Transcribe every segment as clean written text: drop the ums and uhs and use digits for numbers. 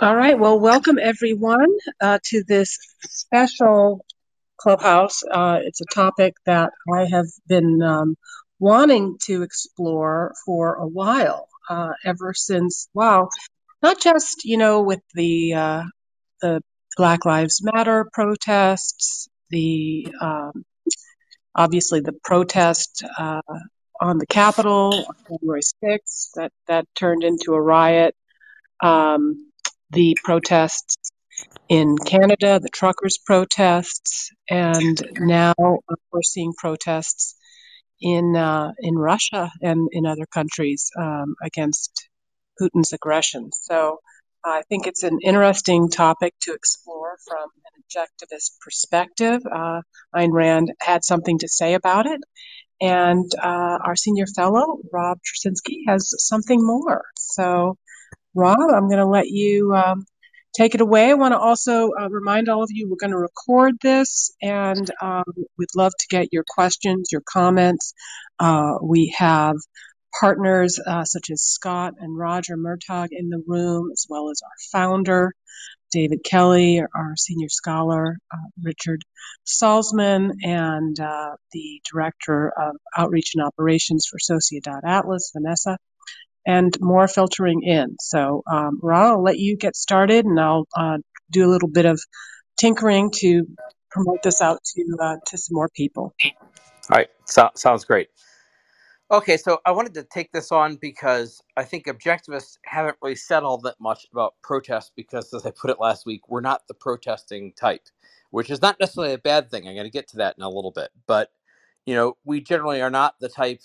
All right. Well, welcome everyone to this special clubhouse. It's a topic that I have been wanting to explore for a while, ever since, wow, not just, with the Black Lives Matter protests, the obviously the protest on the Capitol on January 6th that turned into a riot, um, the protests in Canada, the truckers' protests, and now we're seeing protests in Russia and in other countries against Putin's aggression. So I think it's an interesting topic to explore from an objectivist perspective. Ayn Rand had something to say about it, and our senior fellow, Rob Trasinski, has something more. So Rob, I'm going to let you take it away. I want to also remind all of you we're going to record this, and we'd love to get your questions, your comments. We have partners such as Scott and Roger Murtaugh in the room, as well as our founder, David Kelly, our senior scholar, Richard Salzman, and the director of outreach and operations for Sociedad Atlas, Vanessa, and more filtering in. So, Ra, I'll let you get started, and I'll do a little bit of tinkering to promote this out to some more people. All right, sounds great. Okay, so I wanted to take this on because I think objectivists haven't really said all that much about protests because, as I put it last week, we're not the protesting type, which is not necessarily a bad thing. I'm going to get to that in a little bit, but we generally are not the type.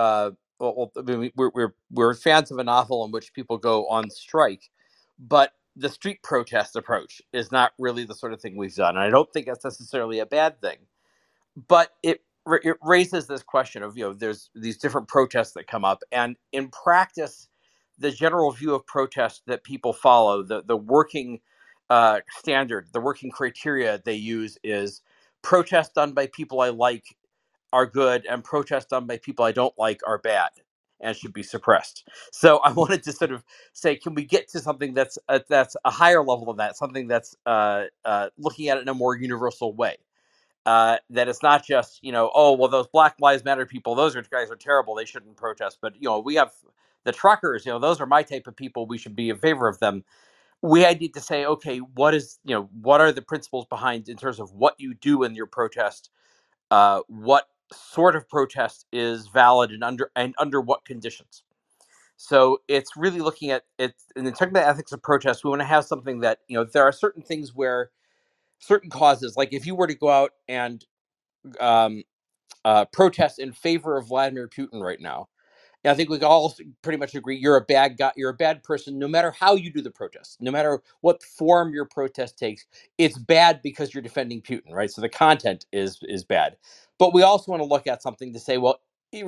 I mean, we're fans of a novel in which people go on strike, but the street protest approach is not really the sort of thing we've done, and I don't think that's necessarily a bad thing. But it raises this question of there's these different protests that come up, and in practice the general view of protest that people follow, the working standard, the working criteria they use is protests done by people I like are good, and protests done by people I don't like are bad and should be suppressed. So I wanted to sort of say, can we get to something that's a higher level than that, something that's looking at it in a more universal way? That it's not just oh well, those Black Lives Matter people, those guys are terrible, they shouldn't protest, but we have the truckers, those are my type of people, we should be in favor of them. We need to say, okay, what are the principles behind in terms of what you do in your protest, what sort of protest is valid and under what conditions. So it's really looking at it in terms of the ethics of protest. We want to have something that there are certain things where certain causes, like if you were to go out and um, protest in favor of Vladimir Putin right now, and I think we all pretty much agree you're a bad guy, you're a bad person, no matter how you do the protest, no matter what form your protest takes. It's bad because you're defending Putin, right? So the content is bad. But we also want to look at something to say, well,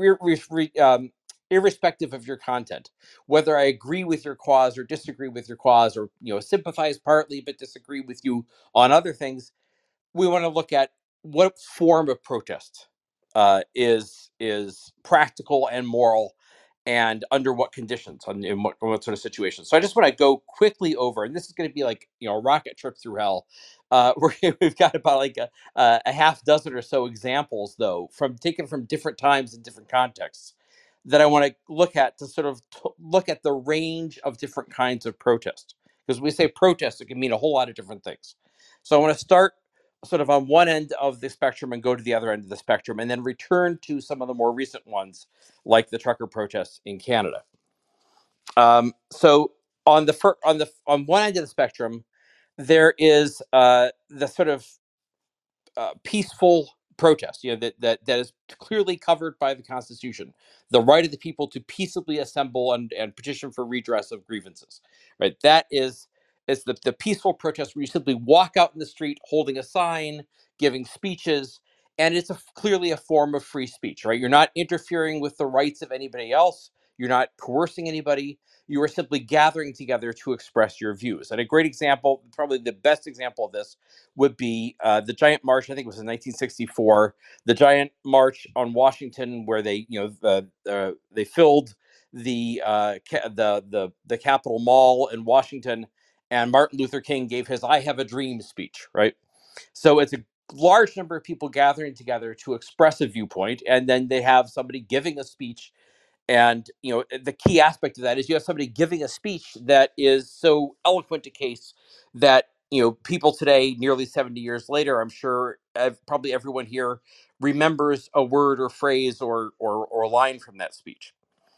irrespective of your content, whether I agree with your cause or disagree with your cause, or sympathize partly but disagree with you on other things, we want to look at what form of protest is practical and moral, and under what conditions, in what sort of situations. So I just want to go quickly over, and this is going to be like a rocket trip through hell. We've got about like a half dozen or so examples, though, taken from different times and different contexts, that I want to look at to sort of look at the range of different kinds of protest. Because when we say protest, it can mean a whole lot of different things. So I want to start sort of on one end of the spectrum and go to the other end of the spectrum, and then return to some of the more recent ones, like the trucker protests in Canada. So on one end of the spectrum, there is the sort of peaceful protest, that is clearly covered by the Constitution, the right of the people to peaceably assemble and petition for redress of grievances. Right, that is the peaceful protest where you simply walk out in the street holding a sign, giving speeches, and it's clearly a form of free speech. Right, you're not interfering with the rights of anybody else. You're not coercing anybody. You are simply gathering together to express your views. And a great example, probably the best example of this, would be the giant march. I think it was in 1964. The giant march on Washington, where they they filled the Capitol Mall in Washington, and Martin Luther King gave his "I Have a Dream" speech, right? So it's a large number of people gathering together to express a viewpoint, and then they have somebody giving a speech. And the key aspect of that is you have somebody giving a speech that is so eloquent a case that people today, nearly 70 years later, I'm sure probably everyone here remembers a word or phrase or line from that speech.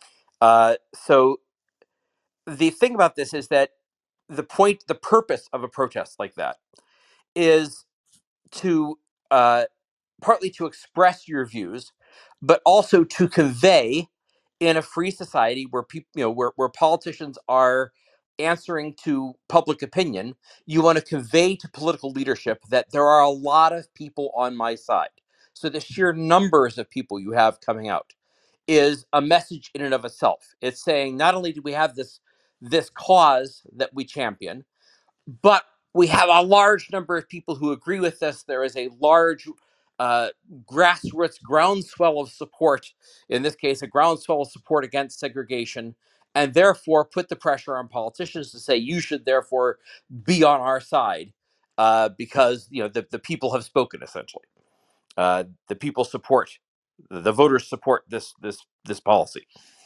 So the thing about this is that the purpose of a protest like that is to uh, partly to express your views, but also to convey in a free society where people, where politicians are answering to public opinion. You want to convey to political leadership that there are a lot of people on my side. So the sheer numbers of people you have coming out is a message in and of itself. It's saying not only do we have this cause that we champion, but we have a large number of people who agree with this. There is a large uh, grassroots groundswell of support, in this case, a groundswell of support against segregation, and therefore put the pressure on politicians to say, you should therefore be on our side because the people have spoken, essentially. The people support, the voters support this policy.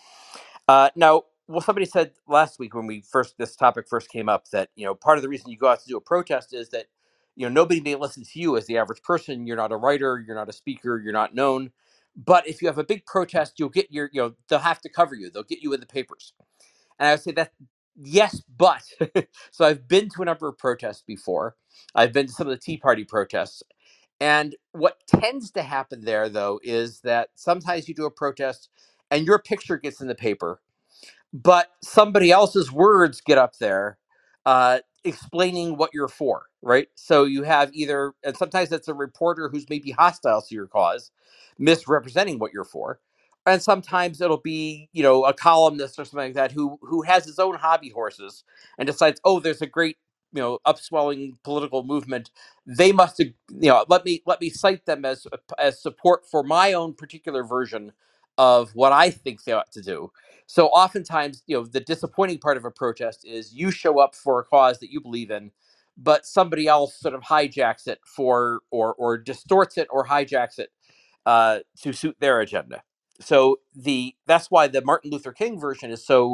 Now, well, somebody said last week when this topic first came up that part of the reason you go out to do a protest is that nobody may listen to you as the average person. You're not a writer, you're not a speaker, you're not known. But if you have a big protest, you'll get they'll have to cover you. They'll get you in the papers. And I would say that yes, but so I've been to a number of protests before. I've been to some of the Tea Party protests. And what tends to happen there, though, is that sometimes you do a protest and your picture gets in the paper, but somebody else's words get up there explaining what you're for, right? So you have and sometimes it's a reporter who's maybe hostile to your cause, misrepresenting what you're for. And sometimes it'll be, a columnist or something like that who has his own hobby horses and decides, oh, there's a great, upswelling political movement. They must, let me cite them as support for my own particular version of what I think they ought to do. So oftentimes, the disappointing part of a protest is you show up for a cause that you believe in, but somebody else sort of hijacks it or distorts it or hijacks it to suit their agenda. So that's why the Martin Luther King version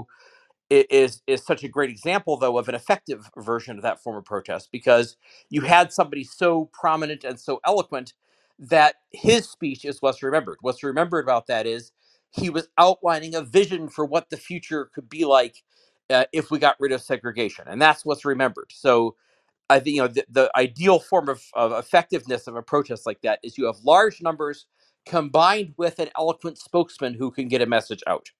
is such a great example, though, of an effective version of that form of protest, because you had somebody so prominent and so eloquent that his speech is what's remembered. What's remembered about that is he was outlining a vision for what the future could be like if we got rid of segregation, and that's what's remembered. So I think the ideal form of effectiveness of a protest like that is you have large numbers combined with an eloquent spokesman who can get a message out.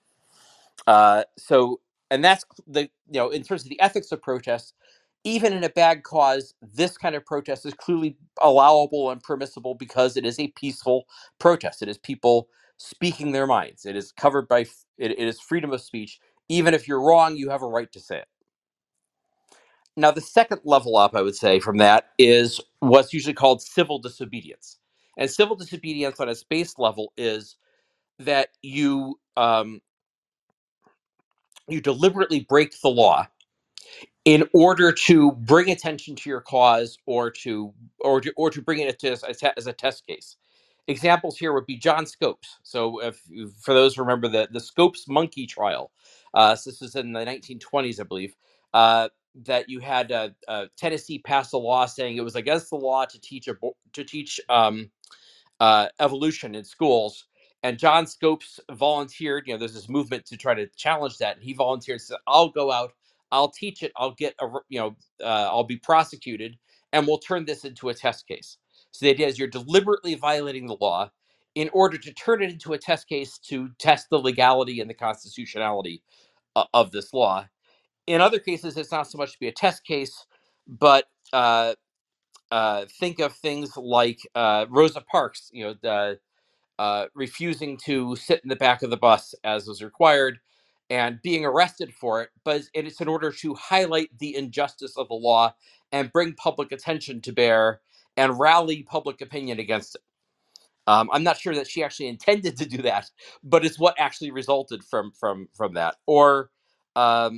So, and that's in terms of the ethics of protest, even in a bad cause, this kind of protest is clearly allowable and permissible because it is a peaceful protest. It is people speaking their minds. It is covered by, it is freedom of speech. Even if you're wrong, you have a right to say it. Now, the second level up, I would say, from that is what's usually called civil disobedience. And civil disobedience on its base level is that you deliberately break the law in order to bring attention to your cause or to bring it to as a test case. Examples here would be John Scopes. So, for those who remember the Scopes monkey trial, so this was in the 1920s, I believe. That you had Tennessee pass a law saying it was against the law to teach evolution in schools. And John Scopes volunteered. There's this movement to try to challenge that, and he volunteered and said, "I'll go out, I'll teach it, I'll be prosecuted, and we'll turn this into a test case." So the idea is you're deliberately violating the law in order to turn it into a test case to test the legality and the constitutionality of this law. In other cases, it's not so much to be a test case, but think of things like Rosa Parks, refusing to sit in the back of the bus as was required and being arrested for it. But it's in order to highlight the injustice of the law and bring public attention to bear and rally public opinion against it. I'm not sure that she actually intended to do that, but it's what actually resulted from that. Or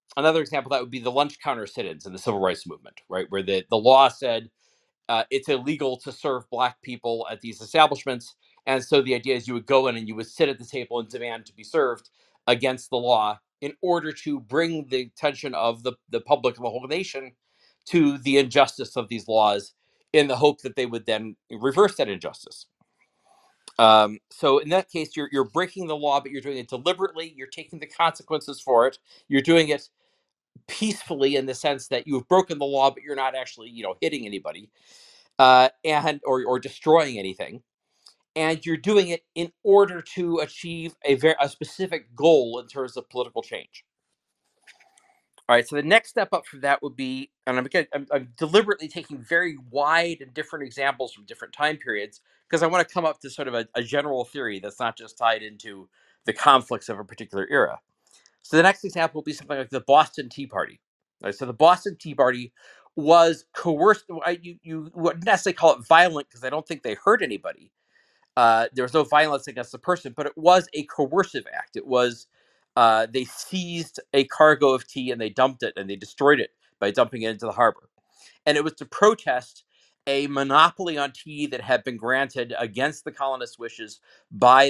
Another example that would be the lunch counter sit-ins in the civil rights movement, right, where the law said it's illegal to serve black people at these establishments. And so the idea is you would go in and you would sit at the table and demand to be served against the law in order to bring the attention of the public of the whole nation to the injustice of these laws in the hope that they would then reverse that injustice. So in that case, you're breaking the law, but you're doing it deliberately. You're taking the consequences for it. You're doing it peacefully in the sense that you've broken the law, but you're not actually, hitting anybody and or destroying anything, and you're doing it in order to achieve a specific goal in terms of political change. All right, so the next step up from that would be, and I'm deliberately taking very wide and different examples from different time periods because I want to come up to sort of a general theory that's not just tied into the conflicts of a particular era. So the next example will be something like the Boston Tea Party. Right, so the Boston Tea Party was coerced. You wouldn't necessarily call it violent because I don't think they hurt anybody. There was no violence against the person, but it was a coercive act. It was they seized a cargo of tea and they dumped it and they destroyed it by dumping it into the harbor. And it was to protest a monopoly on tea that had been granted against the colonists' wishes by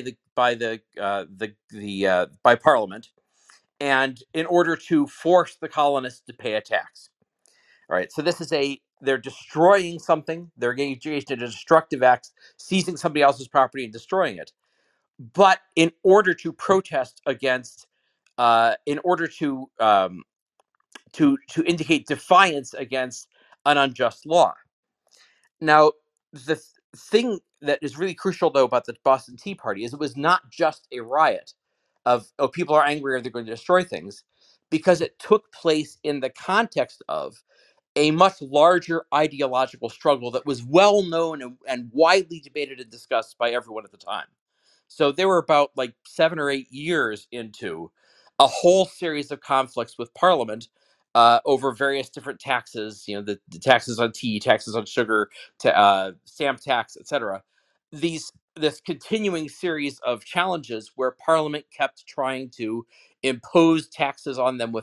by Parliament, and in order to force the colonists to pay a tax. All right, so they're destroying something, they're engaged in a destructive act, seizing somebody else's property and destroying it. But in order to protest against, in order to indicate defiance against an unjust law. Now, the thing that is really crucial, though, about the Boston Tea Party is it was not just a riot of, oh, people are angry or they're going to destroy things, because it took place in the context of a much larger ideological struggle that was well known and widely debated and discussed by everyone at the time. So they were about like 7 or 8 years into a whole series of conflicts with Parliament over various different taxes. The taxes on tea, taxes on sugar, stamp tax, etc. This continuing series of challenges where Parliament kept trying to impose taxes on them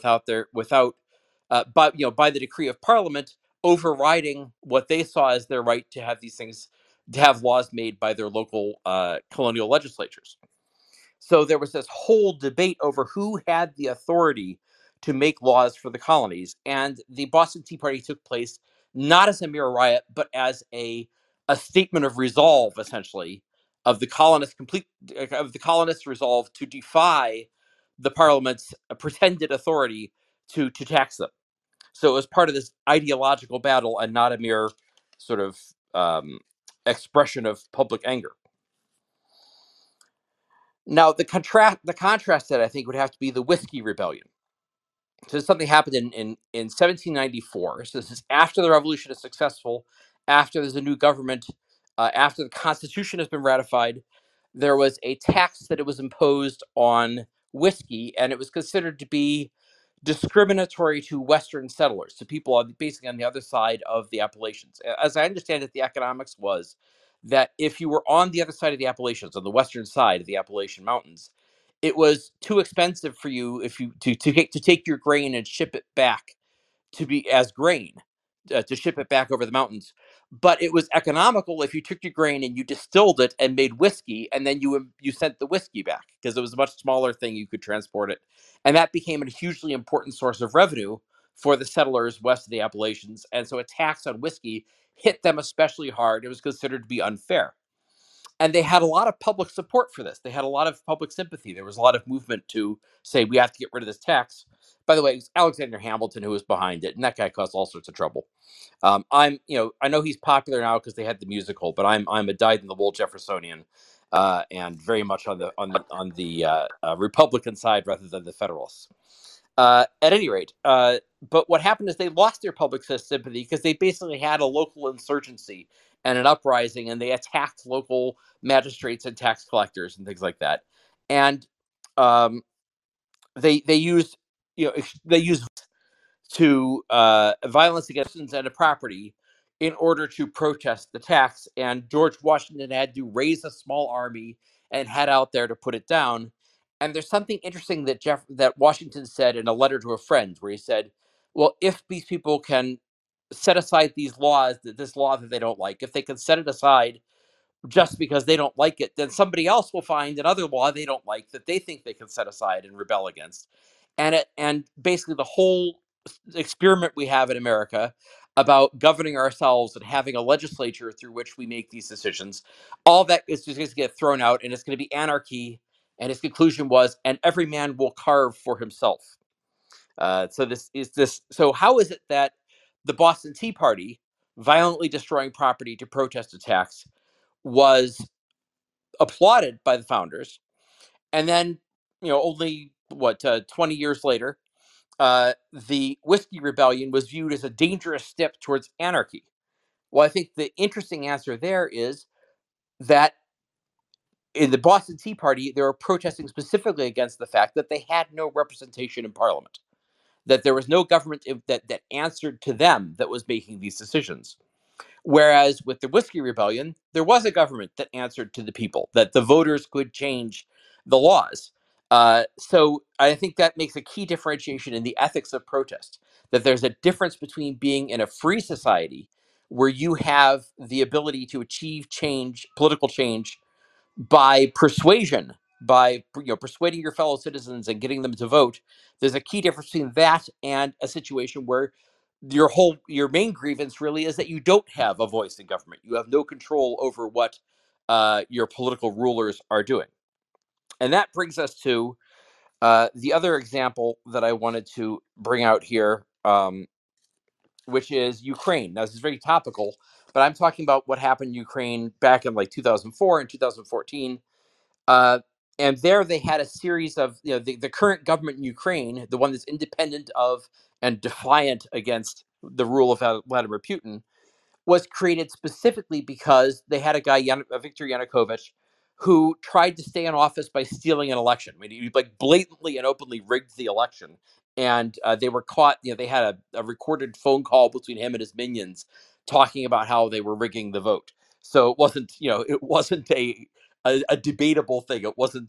by the decree of Parliament, overriding what they saw as their right to have these things, to have laws made by their local colonial legislatures. So there was this whole debate over who had the authority to make laws for the colonies, and the Boston Tea Party took place not as a mere riot, but as a statement of resolve, essentially, of the colonists' resolve to defy the Parliament's pretended authority to tax them. So it was part of this ideological battle and not a mere sort of expression of public anger. Now, the contrast that I think would have to be the Whiskey Rebellion. So something happened in 1794. So this is after the revolution is successful, after there's a new government, after the Constitution has been ratified. There was a tax that it was imposed on whiskey, and it was considered to be discriminatory to Western settlers, to people basically on the other side of the Appalachians. As I understand it, the economics was that if you were on the other side of the Appalachians, on the western side of the Appalachian Mountains, it was too expensive for you if you to take your grain and ship it back to be as grain, to ship it back over the mountains. But it was economical if you took your grain and you distilled it and made whiskey, and then you sent the whiskey back because it was a much smaller thing. You could transport it, and that became a hugely important source of revenue for the settlers west of the Appalachians. And so a tax on whiskey hit them especially hard. It was considered to be unfair. And they had a lot of public support for this. They had a lot of public sympathy. There was a lot of movement to say we have to get rid of this tax. By the way, it was Alexander Hamilton who was behind it, and that guy caused all sorts of trouble. I know he's popular now because they had the musical, but I'm a dyed-in-the-wool Jeffersonian, and very much on the Republican side rather than the Federalists. At any rate, but what happened is they lost their public sympathy because they basically had a local insurgency and an uprising, and they attacked local magistrates and tax collectors and things like that. And they used to violence against citizens and a property in order to protest the tax. And George Washington had to raise a small army and head out there to put it down. And there's something interesting that Washington said in a letter to a friend, where he said, "Well, if these people can set aside these laws, this law that they don't like, if they can set it aside just because they don't like it, then somebody else will find another law they don't like that they think they can set aside and rebel against." And basically the whole experiment we have in America about governing ourselves and having a legislature through which we make these decisions, all that is just going to get thrown out, and it's going to be anarchy. And his conclusion was, and every man will carve for himself. So this is this. So how is it that the Boston Tea Party, violently destroying property to protest attacks, was applauded by the founders, and then, only 20 years later, the Whiskey Rebellion was viewed as a dangerous step towards anarchy? Well, I think the interesting answer there is that in the Boston Tea Party, they were protesting specifically against the fact that they had no representation in Parliament, that there was no government that answered to them that was making these decisions. Whereas with the Whiskey Rebellion, there was a government that answered to the people, that the voters could change the laws. So I think that makes a key differentiation in the ethics of protest, that there's a difference between being in a free society where you have the ability to achieve change, political change, by persuasion, by persuading your fellow citizens and getting them to vote. There's a key difference between that and a situation where your main grievance really is that you don't have a voice in government. You have no control over what your political rulers are doing. And that brings us to the other example that I wanted to bring out here, which is Ukraine. Now, this is very topical, but I'm talking about what happened in Ukraine back in like 2004 and 2014. Uh, and there they had a series of, the current government in Ukraine, the one that's independent of and defiant against the rule of Vladimir Putin, was created specifically because they had a guy, Viktor Yanukovych, who tried to stay in office by stealing an election. I mean, he like blatantly and openly rigged the election, and they were caught. They had a recorded phone call between him and his minions talking about how they were rigging the vote. So it wasn't a debatable thing. It wasn't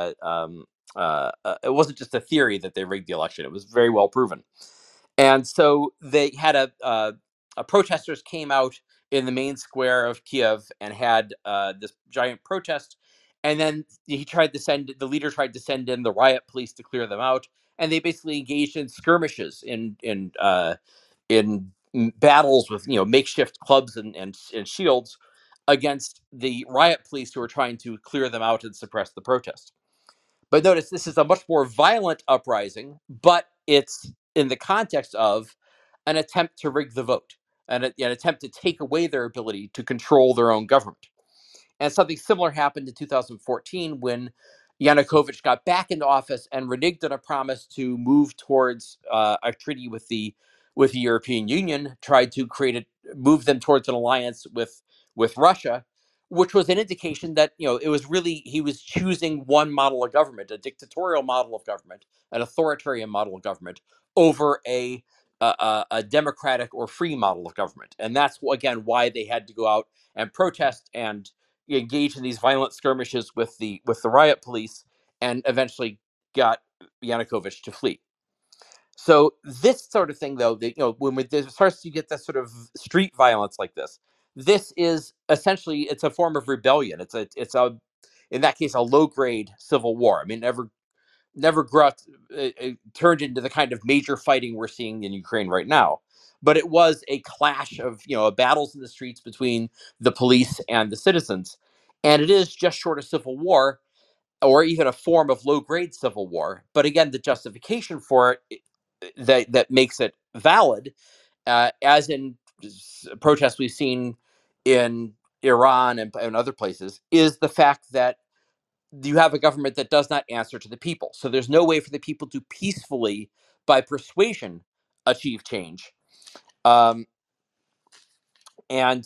it wasn't just a theory that they rigged the election. It was very well proven. And so they had protesters came out in the main square of Kiev and had this giant protest. And then the leader tried to send in the riot police to clear them out. And they basically engaged in skirmishes in battles with makeshift clubs and shields against the riot police who were trying to clear them out and suppress the protest. But notice this is a much more violent uprising, but it's in the context of an attempt to rig the vote, an attempt to take away their ability to control their own government. And something similar happened in 2014 when Yanukovych got back into office and reneged on a promise to move towards a treaty with the European Union, tried to move them towards an alliance with Russia, which was an indication that it was really he was choosing one model of government, a dictatorial model of government, an authoritarian model of government, over a democratic or free model of government. And that's again why they had to go out and protest and engage in these violent skirmishes with the riot police, and eventually got Yanukovych to flee. So this sort of thing, though, that when it starts to get this sort of street violence like this is essentially, it's a form of rebellion. It's a in that case a low grade civil war. I mean, never turned into the kind of major fighting we're seeing in Ukraine right now. But it was a clash of battles in the streets between the police and the citizens, and it is just short of civil war, or even a form of low grade civil war. But again, the justification for it that makes it valid, as in protests we've seen in Iran and other places, is the fact that you have a government that does not answer to the people. So there's no way for the people to peacefully, by persuasion, achieve change. Um, and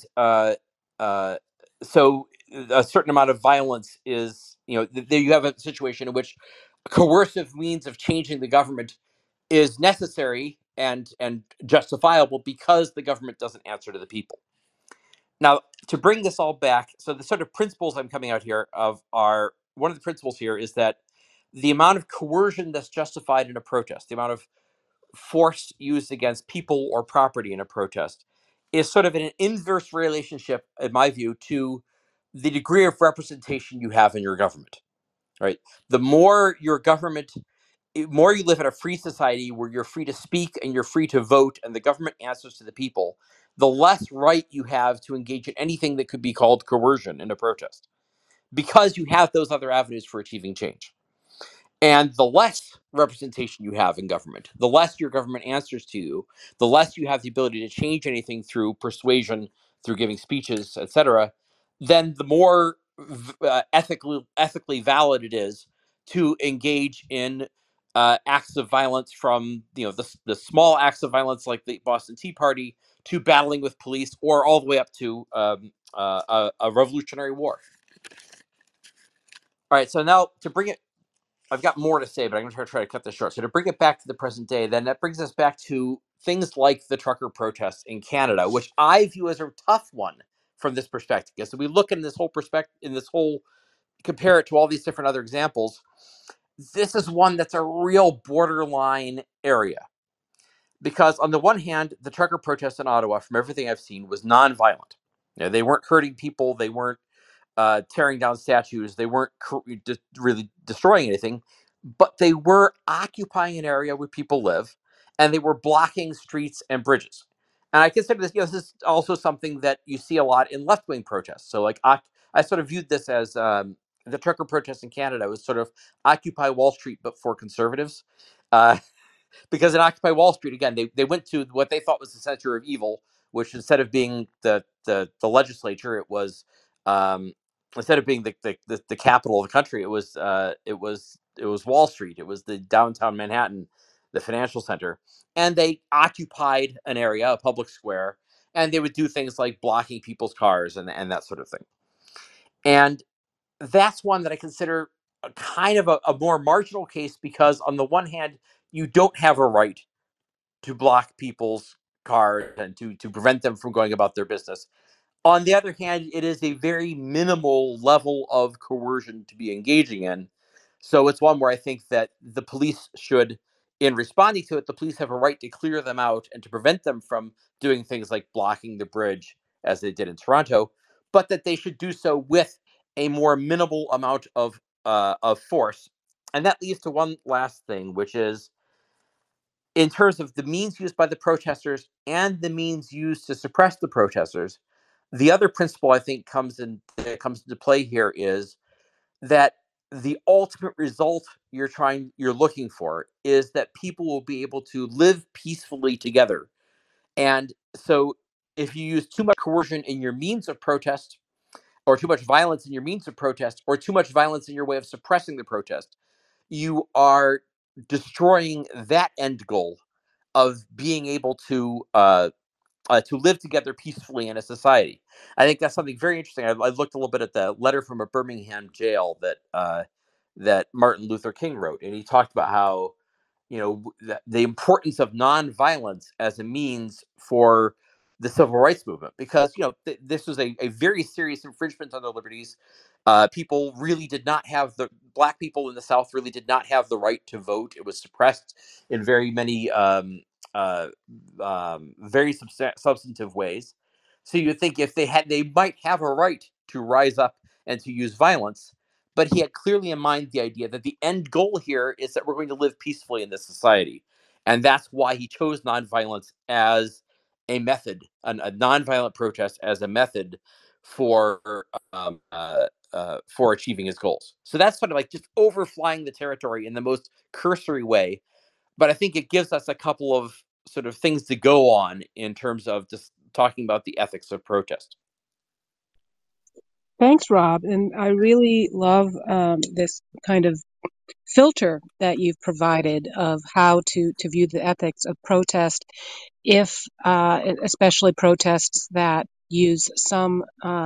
so a certain amount of violence is, there you have a situation in which coercive means of changing the government is necessary and justifiable because the government doesn't answer to the people. Now, to bring this all back, so the sort of principles I'm coming out here of are, one of the principles here is that the amount of coercion that's justified in a protest, the amount of force used against people or property in a protest, is sort of in an inverse relationship, in my view, to the degree of representation you have in your government. Right? The more your government, more you live in a free society where you're free to speak and you're free to vote, and the government answers to the people, the less right you have to engage in anything that could be called coercion in a protest, because you have those other avenues for achieving change. And the less representation you have in government, the less your government answers to you, the less you have the ability to change anything through persuasion, through giving speeches, etc., then the more ethically valid it is to engage in acts of violence, from the small acts of violence like the Boston Tea Party, to battling with police, or all the way up to a revolutionary war. All right, so now to bring it, I've got more to say, but I'm going to try to cut this short. So to bring it back to the present day, then that brings us back to things like the trucker protests in Canada, which I view as a tough one from this perspective. So we look in this whole compare it to all these different other examples. This is one that's a real borderline area, because on the one hand, the trucker protests in Ottawa, from everything I've seen, was nonviolent. They weren't hurting people. They weren't tearing down statues. They weren't really destroying anything, but they were occupying an area where people live, and they were blocking streets and bridges. And I consider this, this is also something that you see a lot in left-wing protests. So, like, I sort of viewed this as the trucker protests in Canada was sort of Occupy Wall Street, but for conservatives. Uh, because in Occupy Wall Street, again, they went to what they thought was the center of evil, which instead of being the legislature, it was instead of being the capital of the country, it was Wall Street. It was the downtown Manhattan, the financial center, and they occupied an area, a public square, and they would do things like blocking people's cars and that sort of thing. And that's one that I consider a kind of a more marginal case, because on the one hand, you don't have a right to block people's cars and to prevent them from going about their business. On the other hand, it is a very minimal level of coercion to be engaging in. So it's one where I think that the police should, in responding to it, the police have a right to clear them out and to prevent them from doing things like blocking the bridge, as they did in Toronto, but that they should do so with a more minimal amount of force. And that leads to one last thing, which is, in terms of the means used by the protesters and the means used to suppress the protesters, the other principle I think comes into play here is that the ultimate result you're looking for is that people will be able to live peacefully together. And so if you use too much coercion in your means of protest, or too much violence in your means of protest, or too much violence in your way of suppressing the protest, you are destroying that end goal of being able to live together peacefully in a society. I think that's something very interesting. I looked a little bit at the letter from a Birmingham jail that Martin Luther King wrote, and he talked about how the importance of nonviolence as a means for the civil rights movement, because this was a very serious infringement on their liberties. People really did not have the Black people in the South really did not have the right to vote. It was suppressed in very many uh, very substantive ways. So you think if they might have a right to rise up and to use violence, but he had clearly in mind the idea that the end goal here is that we're going to live peacefully in this society. And that's why he chose nonviolence as a method, a nonviolent protest as a method for for achieving his goals. So that's sort of like just overflying the territory in the most cursory way. But I think it gives us a couple of sort of things to go on in terms of just talking about the ethics of protest. Thanks, Rob. And I really love this kind of filter that you've provided of how to view the ethics of protest, if especially protests that use some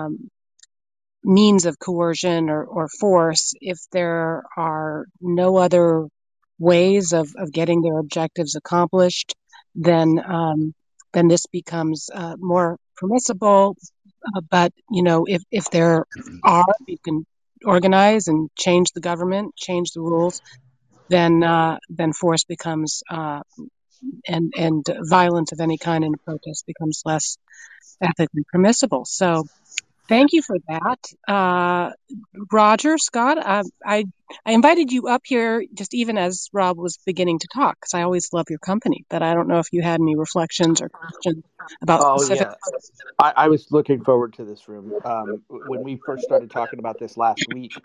means of coercion or force, if there are no other ways of getting their objectives accomplished, then this becomes more permissible. But if there are, you can organize and change the government, change the rules, then force becomes and violence of any kind in a protest becomes less ethically permissible. So thank you for that. Roger, Scott, I invited you up here just even as Rob was beginning to talk, because I always love your company, but I don't know if you had any reflections or questions about Oh specific. yeah, I was looking forward to this room. When we first started talking about this last week,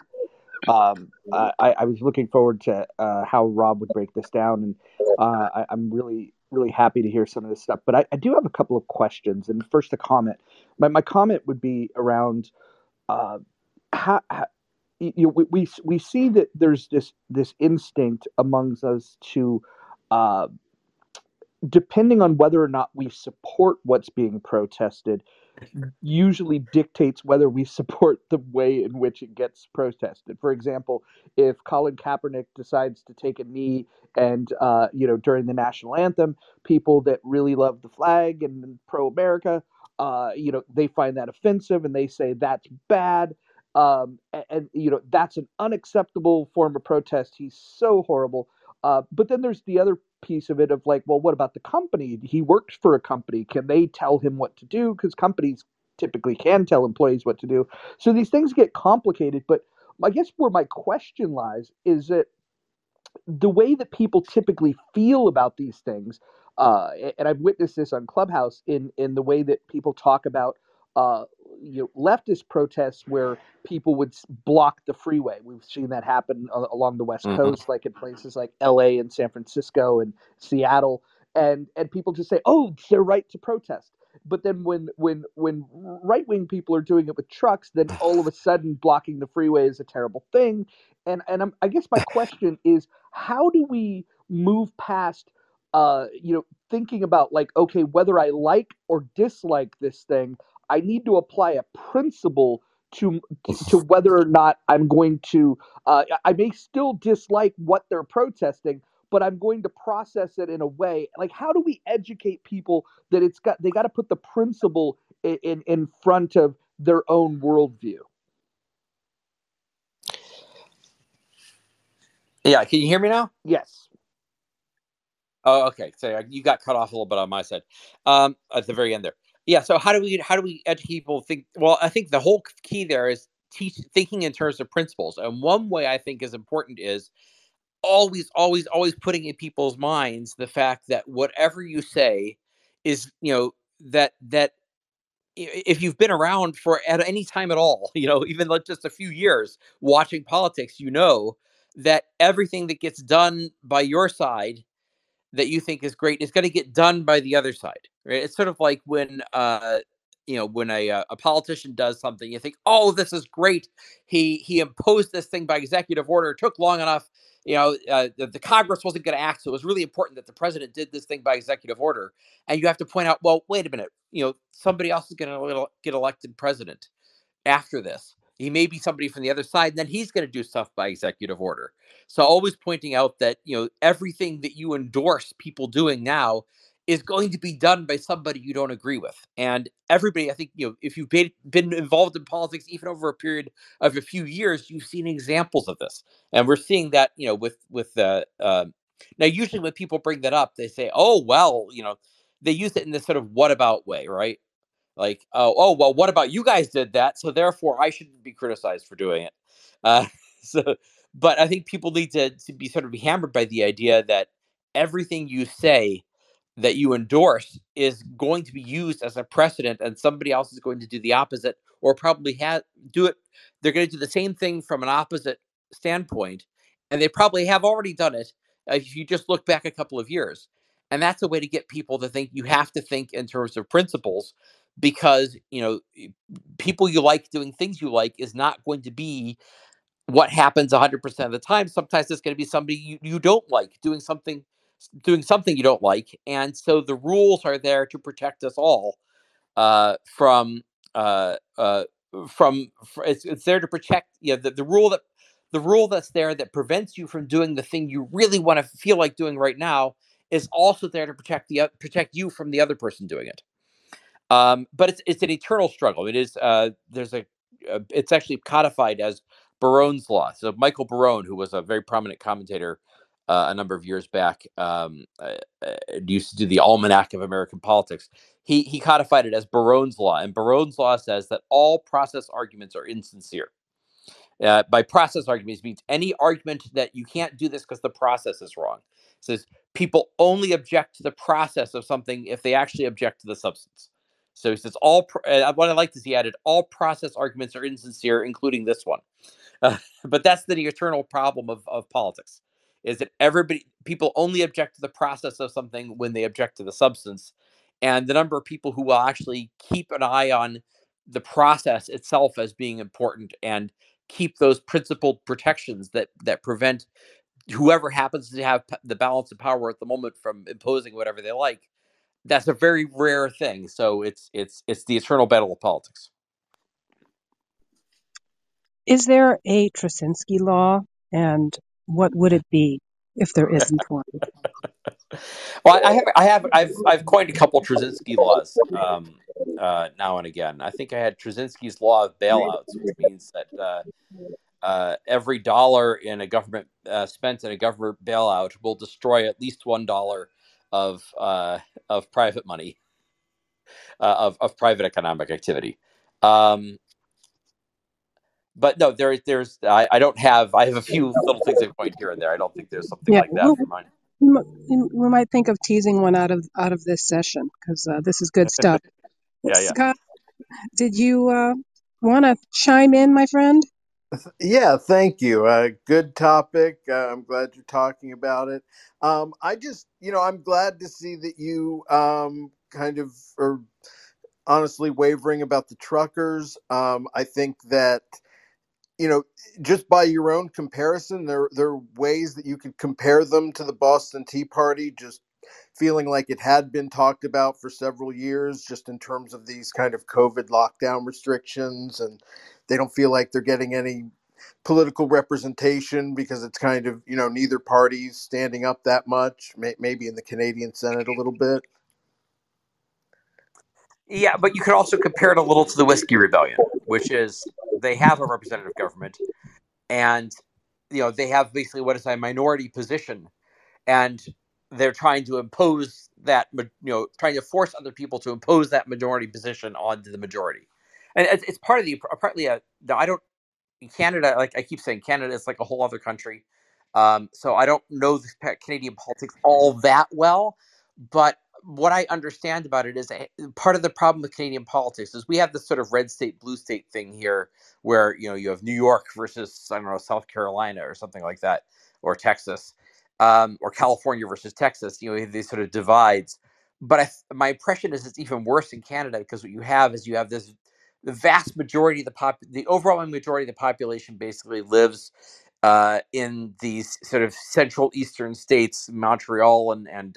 I was looking forward to how Rob would break this down, and I'm really happy to hear some of this stuff. But I do have a couple of questions, and first a comment. My comment would be around uh, how we see that there's this instinct amongst us to uh, depending on whether or not we support what's being protested usually dictates whether we support the way in which it gets protested. For example, if Colin Kaepernick decides to take a knee and during the national anthem, people that really love the flag and pro-America, they find that offensive and they say that's bad. And that's an unacceptable form of protest. He's so horrible. But then there's the other piece of it of like, well, what about the company? He works for a company. Can they tell him what to do? Because companies typically can tell employees what to do. So these things get complicated. But I guess where my question lies is that the way that people typically feel about these things, and I've witnessed this on Clubhouse in the way that people talk about uh, leftist protests where people would block the freeway. We've seen that happen along the West Mhm. Coast, like in places like L.A. and San Francisco and Seattle, and people just say, "Oh, it's their right to protest." But then when right wing people are doing it with trucks, then all of a sudden blocking the freeway is a terrible thing. I guess my question is, how do we move past thinking about like, okay, whether I like or dislike this thing, I need to apply a principle to whether or not I'm going to I may still dislike what they're protesting, but I'm going to process it in a way like, how do we educate people that they got to put the principle in front of their own worldview? Yeah, can you hear me now? Yes. Oh, okay. So you got cut off a little bit on my side, at the very end there. Yeah. So how do we educate people think? Well, I think the whole key there is thinking in terms of principles. And one way I think is important is always putting in people's minds the fact that whatever you say is, that if you've been around for at any time at all, even like just a few years watching politics, that everything that gets done by your side that you think is great is going to get done by the other side, right? It's sort of like when when a politician does something, you think, oh, this is great. He imposed this thing by executive order. It took long enough. The Congress wasn't going to act, so it was really important that the president did this thing by executive order. And you have to point out, well, wait a minute. Somebody else is going to get elected president after this. He may be somebody from the other side, and then he's going to do stuff by executive order. So always pointing out that, everything that you endorse people doing now is going to be done by somebody you don't agree with. And everybody, I think, if you've been involved in politics even over a period of a few years, you've seen examples of this. And we're seeing that, with the now usually when people bring that up, they say, oh, well, they use it in this sort of what about way, right? Like, oh, well, what about you guys did that, so therefore I shouldn't be criticized for doing it. Uh, so, but I think people need to be sort of be hammered by the idea that everything you say that you endorse is going to be used as a precedent, and somebody else is going to do the opposite, or probably do it. They're going to do the same thing from an opposite standpoint, and they probably have already done it. If you just look back a couple of years, and that's a way to get people to think you have to think in terms of principles, because people you like doing things you like is not going to be what happens 100% of the time. Sometimes it's going to be somebody you don't like doing something you don't like, and so the rules are there to protect us all from uh, uh, it's there to protect, the rule that's there that prevents you from doing the thing you really want to feel like doing right now is also there to protect you from the other person doing it. But it's an eternal struggle. It is, it's actually codified as Barone's Law. So Michael Barone, who was a very prominent commentator a number of years back, used to do the Almanac of American Politics. He codified it as Barone's Law, and Barone's Law says that all process arguments are insincere. By process arguments means any argument that you can't do this because the process is wrong. It says people only object to the process of something if they actually object to the substance. So he says what I like to see added, all process arguments are insincere, including this one. But that's the eternal problem of politics, is that people only object to the process of something when they object to the substance. And the number of people who will actually keep an eye on the process itself as being important and keep those principled protections that prevent whoever happens to have the balance of power at the moment from imposing whatever they like. That's a very rare thing. So it's the eternal battle of politics. Is there a Trzynski law, and what would it be if there isn't one? Well, I've coined a couple Trzynski laws now and again. I think I had Trzynski's law of bailouts, which means that every dollar in a government spent in a government bailout will destroy at least $1 of private money, of private economic activity. But no, I don't have. I have a few little things I point here and there. I don't think there's something like that for mine. We might think of teasing one out of this session, because this is good stuff. Yeah. Scott, did you want to chime in, my friend? Yeah, thank you. Good topic. I'm glad you're talking about it. I just, I'm glad to see that you kind of are honestly wavering about the truckers. I think that, just by your own comparison, there are ways that you could compare them to the Boston Tea Party, just feeling like it had been talked about for several years, just in terms of these kind of COVID lockdown restrictions, and they don't feel like they're getting any political representation because it's kind of, neither party's standing up that much, maybe in the Canadian Senate a little bit. Yeah, but you could also compare it a little to the Whiskey Rebellion, which is they have a representative government, and they have basically what is a minority position, and they're trying to impose that, trying to force other people to impose that minority position onto the majority, and it's partly I don't. Canada, like I keep saying, Canada is like a whole other country, so I don't know the Canadian politics all that well, but what I understand about it is part of the problem with Canadian politics is we have this sort of red state, blue state thing here, where you have New York versus, I don't know, South Carolina or something like that, or Texas, or California versus Texas. These sort of divides. But my impression is it's even worse in Canada, because what you have is the vast majority of the overwhelming majority of the population basically lives in these sort of central eastern states, Montreal and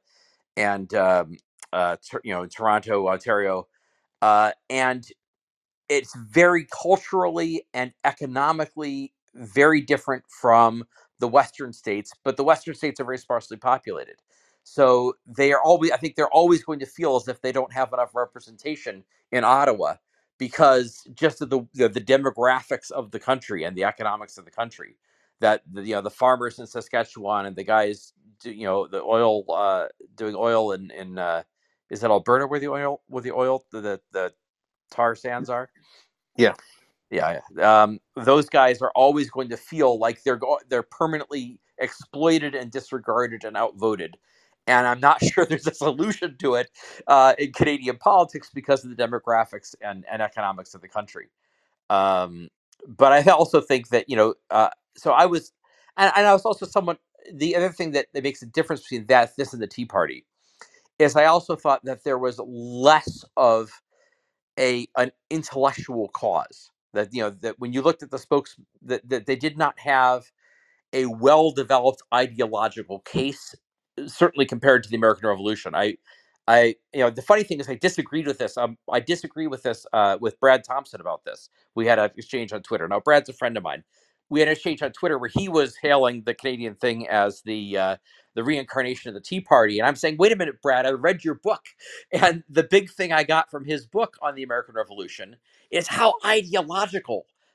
Toronto, Ontario, and it's very culturally and economically very different from the Western states, but the Western states are very sparsely populated. So I think they're always going to feel as if they don't have enough representation in Ottawa, because just of the demographics of the country and the economics of the country, that the farmers in Saskatchewan and the guys the oil doing oil in is that Alberta where the tar sands are? Yeah. Those guys are always going to feel like they're permanently exploited and disregarded and outvoted. And I'm not sure there's a solution to it in Canadian politics because of the demographics and economics of the country. But I also think that so I was, and I was also someone. The other thing that makes a difference between this and the Tea Party is I also thought that there was less of an intellectual cause, that that when you looked at the spokes, that they did not have a well-developed ideological case, certainly compared to the American Revolution. The funny thing is I disagreed with this. I disagree with this with Brad Thompson about this. We had an exchange on Twitter. Now, Brad's a friend of mine. We had an exchange on Twitter where he was hailing the Canadian thing as the reincarnation of the Tea Party, and I'm saying, wait a minute, Brad, I read your book, and the big thing I got from his book on the American Revolution is how ideological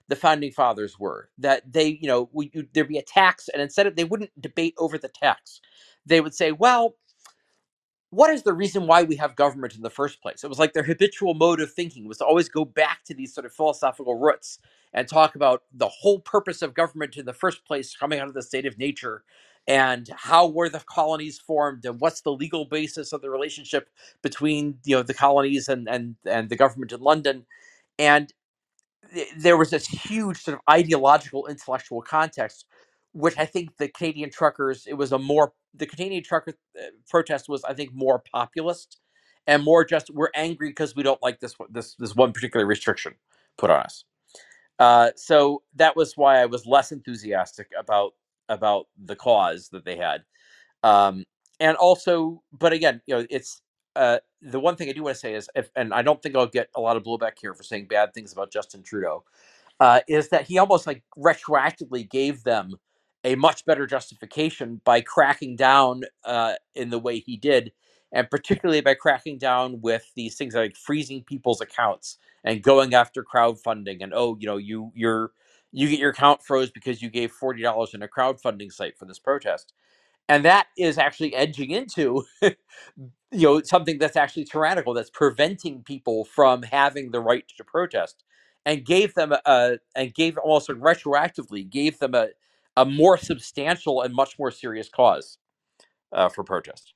the founding fathers were. That they, there'd be a tax, and instead of they wouldn't debate over the tax, they would say, well, what is the reason why we have government in the first place? It was like their habitual mode of thinking was to always go back to these sort of philosophical roots and talk about the whole purpose of government in the first place coming out of the state of nature, and how were the colonies formed, and what's the legal basis of the relationship between the colonies and the government in London. And there was this huge sort of ideological intellectual context, which I think the Canadian truckers, the Canadian trucker protest was, I think, more populist and more just, we're angry because we don't like this one particular restriction put on us. So that was why I was less enthusiastic about the cause that they had. And also, but again, it's the one thing I do want to say is, and I don't think I'll get a lot of blowback here for saying bad things about Justin Trudeau, is that he almost like retroactively gave them a much better justification by cracking down in the way he did, and particularly by cracking down with these things like freezing people's accounts and going after crowdfunding. And you get your account froze because you gave $40 in a crowdfunding site for this protest. And that is actually edging into something that's actually tyrannical, that's preventing people from having the right to protest, and gave almost retroactively gave them a more substantial and much more serious cause for protest.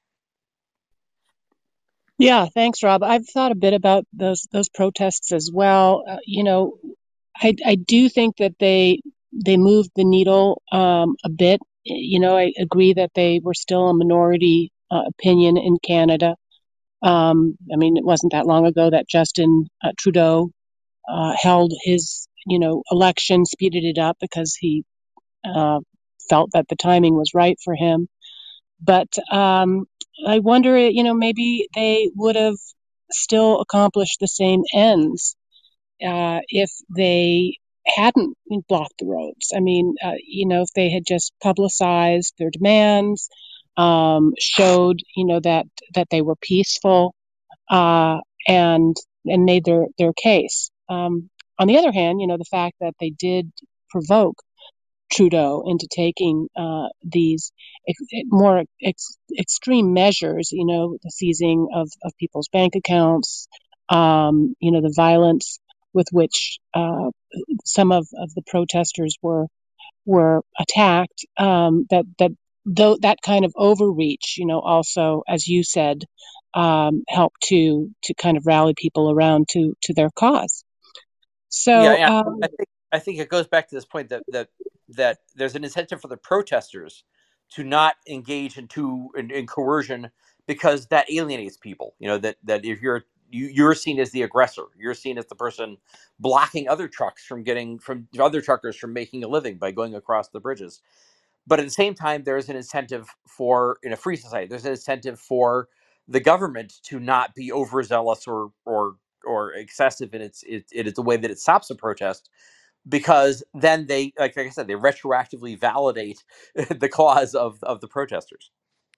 Yeah, thanks, Rob. I've thought a bit about those protests as well. I do think that they moved the needle a bit. I agree that they were still a minority opinion in Canada. I mean, it wasn't that long ago that Justin Trudeau held his election, speeded it up because he felt that the timing was right for him. But I wonder, maybe they would have still accomplished the same ends if they hadn't blocked the roads. I mean, if they had just publicized their demands, showed, that they were peaceful, and made their case. On the other hand, the fact that they did provoke Trudeau into taking these more extreme measures, the seizing of people's bank accounts, the violence with which some of the protesters were attacked, that kind of overreach, also, as you said, helped to kind of rally people around to their cause. So yeah, I think it goes back to this point that there's an incentive for the protesters to not engage in coercion, because that alienates people. That if you're seen as the aggressor, you're seen as the person blocking other truckers from making a living by going across the bridges. But at the same time, there's an incentive in a free society, there's an incentive for the government to not be overzealous or excessive in its the way that it stops a protest, because then they, like I said, they retroactively validate the cause of the protesters.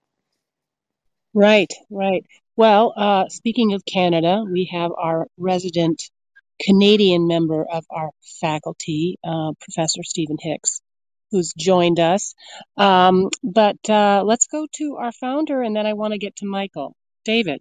Right. Well, speaking of Canada, we have our resident Canadian member of our faculty, Professor Stephen Hicks, who's joined us. But let's go to our founder, and then I want to get to Michael. David.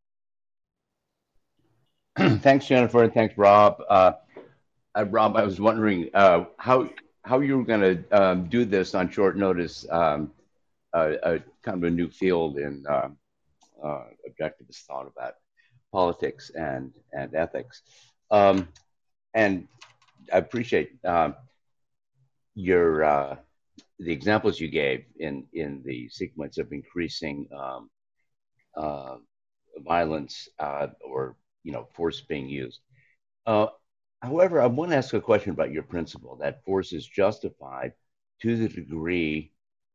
Thanks, Jennifer, and thanks, Rob. Rob, I was wondering how you were going to do this on short notice, kind of a new field in objectivist thought about politics and ethics. And I appreciate the examples you gave in the sequence of increasing violence or force being used. However, I want to ask a question about your principle that force is justified to the degree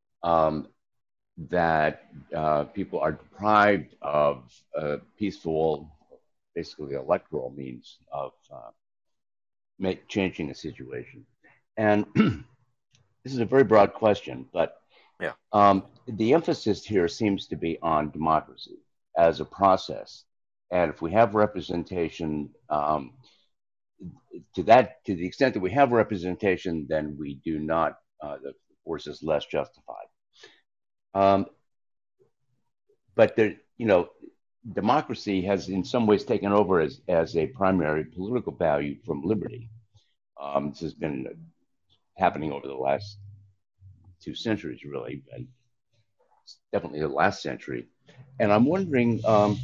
that people are deprived of peaceful, basically electoral means of changing a situation. And this is a very broad question, but the emphasis here seems to be on democracy as a process. And if we have representation, to the extent that we have representation, then we do not. The force is less justified. Um, but there, democracy has in some ways taken over as a primary political value from liberty. This has been happening over the last 2 centuries, really, and definitely the last century. And I'm wondering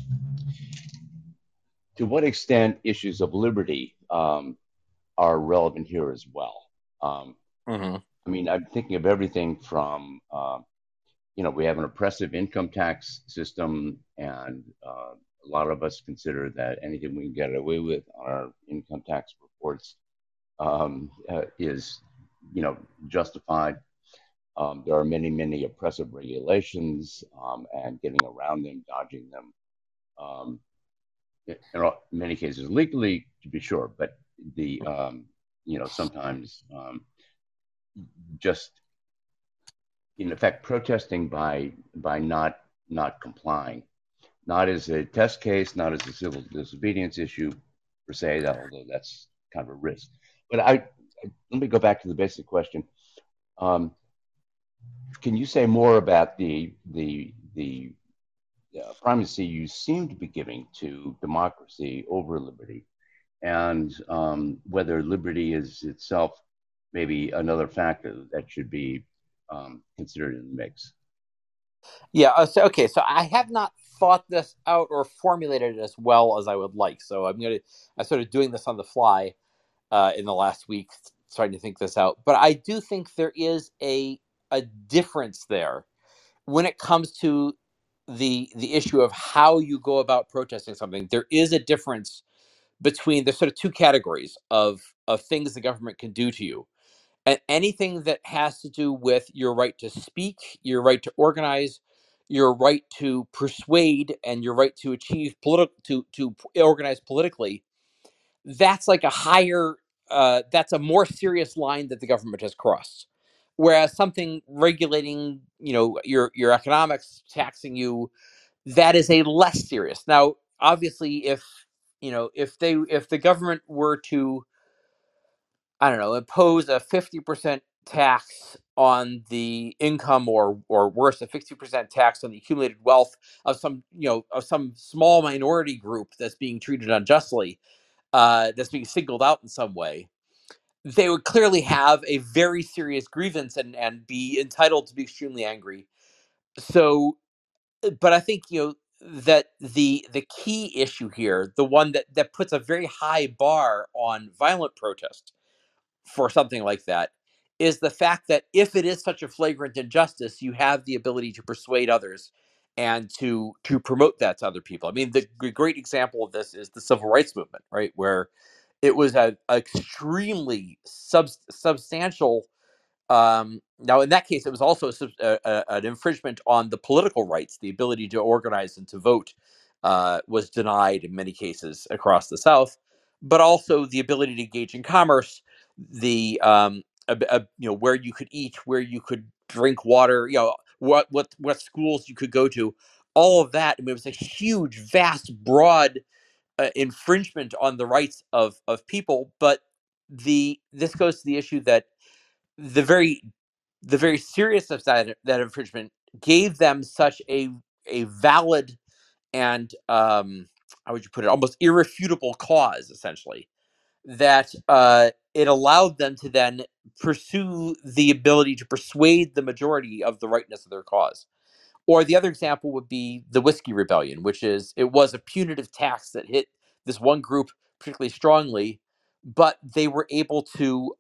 to what extent issues of liberty are relevant here as well. Mm-hmm. I mean, I'm thinking of everything from, we have an oppressive income tax system, and a lot of us consider that anything we can get away with on our income tax reports is, justified. There are many, many oppressive regulations, and getting around them, dodging them. In many cases legally, to be sure, but the sometimes just in effect protesting by not complying, not as a test case, not as a civil disobedience issue per se, although that's kind of a risk. But let me go back to the basic question. Can you say more about the primacy you seem to be giving to democracy over liberty, and whether liberty is itself maybe another factor that should be considered in the mix? Yeah. So I have not thought this out or formulated it as well as I would like. So I'm sort of doing this on the fly in the last week, starting to think this out. But I do think there is a difference there when it comes to the issue of how you go about protesting something. There is a difference between the sort of two categories of things the government can do to you. And anything that has to do with your right to speak, your right to organize, your right to persuade, and your right to achieve to organize politically, that's like a higher that's a more serious line that the government has crossed. Whereas something regulating, your economics, taxing you, that is a less serious. Now, obviously, if the government were to, I don't know, impose a 50% tax on the income, or worse, a 50% tax on the accumulated wealth of some small minority group that's being treated unjustly, that's being singled out in some way, they would clearly have a very serious grievance and be entitled to be extremely angry. So, but I think that the key issue here, the one that puts a very high bar on violent protest for something like that, is the fact that if it is such a flagrant injustice, you have the ability to persuade others and to promote that to other people. I mean, the great example of this is the civil rights movement, right, where it was a extremely substantial. Now, in that case, it was also an infringement on the political rights. The ability to organize and to vote was denied in many cases across the South, but also the ability to engage in commerce, the where you could eat, where you could drink water, what schools you could go to, all of that. I mean, it was a huge, vast, broad infringement on the rights of people. But this goes to the issue that the very seriousness of that infringement gave them such a valid and how would you put it, almost irrefutable cause, essentially, that it allowed them to then pursue the ability to persuade the majority of the rightness of their cause. Or the other example would be the Whiskey Rebellion, which is, it was a punitive tax that hit this one group particularly strongly, but they were able to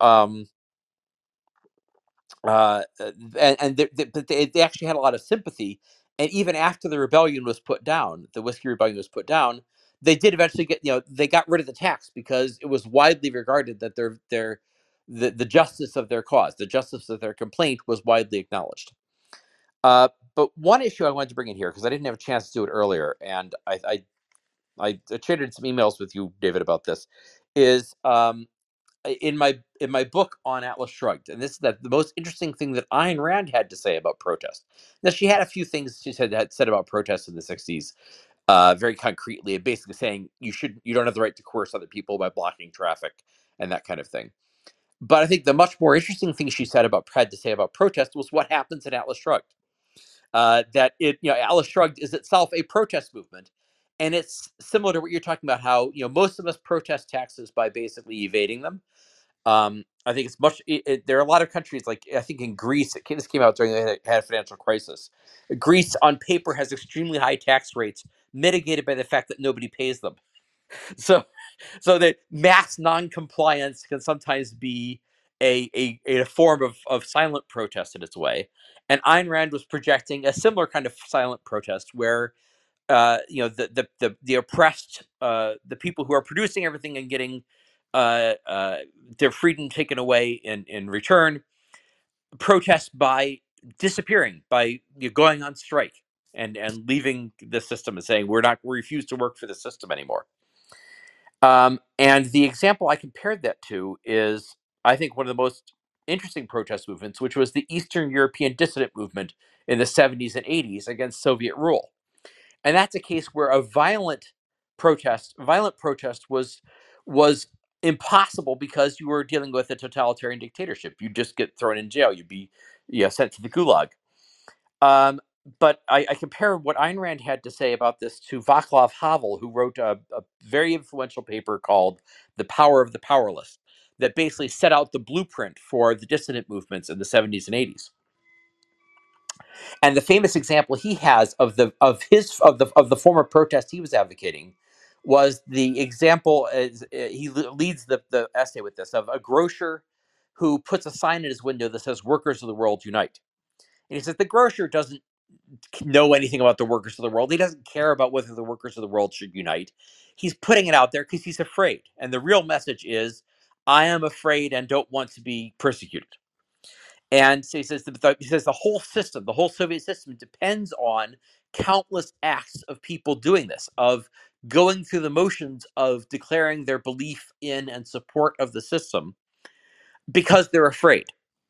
and they actually had a lot of sympathy. And even after the rebellion was put down, the Whiskey Rebellion was put down, they did eventually get, they got rid of the tax because it was widely regarded that the justice of their cause, the justice of their complaint, was widely acknowledged. But one issue I wanted to bring in here, because I didn't have a chance to do it earlier, and I traded some emails with you, David, about this, is in my book on Atlas Shrugged, and this is the most interesting thing that Ayn Rand had to say about protest. Now, she had a few things she had said about protest in the 60s, very concretely, and basically saying you don't have the right to coerce other people by blocking traffic and that kind of thing. But I think the much more interesting thing she had to say about protest was what happens in Atlas Shrugged. That Atlas Shrugged is itself a protest movement, and it's similar to what you're talking about. How most of us protest taxes by basically evading them. I think it's much. There are a lot of countries, like I think in Greece. This came out during they had a financial crisis. Greece, on paper, has extremely high tax rates, mitigated by the fact that nobody pays them. So, so that mass non-compliance can sometimes be a form of silent protest in its way. And Ayn Rand was projecting a similar kind of silent protest where the oppressed, the people who are producing everything and getting their freedom taken away in return, protest by disappearing, by going on strike and leaving the system and saying we refuse to work for the system anymore. And the example I compared that to is, I think, one of the most interesting protest movements, which was the Eastern European dissident movement in the 70s and 80s against Soviet rule. And that's a case where a violent protest was impossible because you were dealing with a totalitarian dictatorship. You'd just get thrown in jail. You'd be sent to the gulag. But I compare what Ayn Rand had to say about this to Václav Havel, who wrote a very influential paper called The Power of the Powerless, that basically set out the blueprint for the dissident movements in the 70s and 80s. And the famous example he has of the form of protest he was advocating was the example, as he leads the essay with this, of a grocer who puts a sign in his window that says "Workers of the World Unite." And he says the grocer doesn't know anything about the workers of the world. He doesn't care about whether the workers of the world should unite. He's putting it out there because he's afraid. And the real message is, I am afraid and don't want to be persecuted. And so he says the whole system, the whole Soviet system, depends on countless acts of people doing this, of going through the motions of declaring their belief in and support of the system because they're afraid.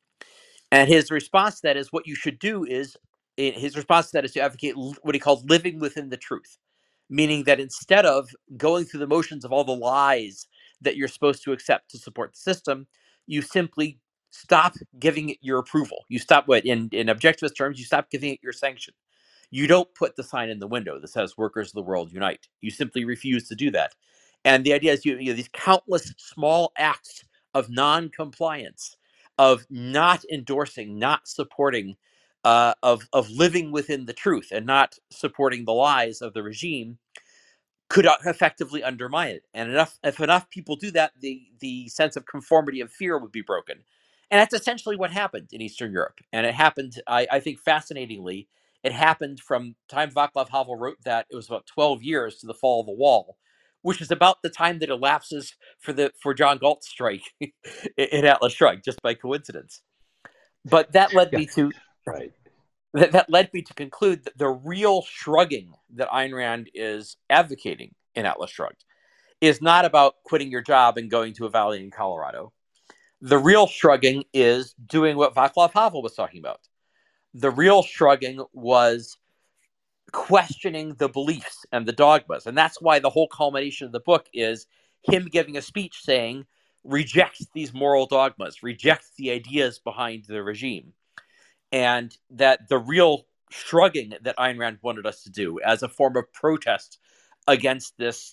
And his response to that is, what you should do is, his response to that is to advocate what he calls living within the truth, meaning that instead of going through the motions of all the lies that you're supposed to accept to support the system, you simply stop giving it your approval. You stop in objectivist terms, you stop giving it your sanction. You don't put the sign in the window that says "Workers of the World Unite." You simply refuse to do that. And the idea is, these countless small acts of non-compliance, of not endorsing, not supporting, of living within the truth and not supporting the lies of the regime, could effectively undermine it. And if enough people do that, the sense of conformity of fear would be broken. And that's essentially what happened in Eastern Europe. And it happened, I think, fascinatingly, it happened from time Václav Havel wrote that, it was about 12 years to the fall of the wall, which is about the time that elapses for John Galt's strike in Atlas Shrugged, just by coincidence. But that led me to Right. that led me to conclude that the real shrugging that Ayn Rand is advocating in Atlas Shrugged is not about quitting your job and going to a valley in Colorado. The real shrugging is doing what Václav Havel was talking about. The real shrugging was questioning the beliefs and the dogmas. And that's why the whole culmination of the book is him giving a speech saying, reject these moral dogmas, reject the ideas behind the regime. And that the real shrugging that Ayn Rand wanted us to do as a form of protest against this,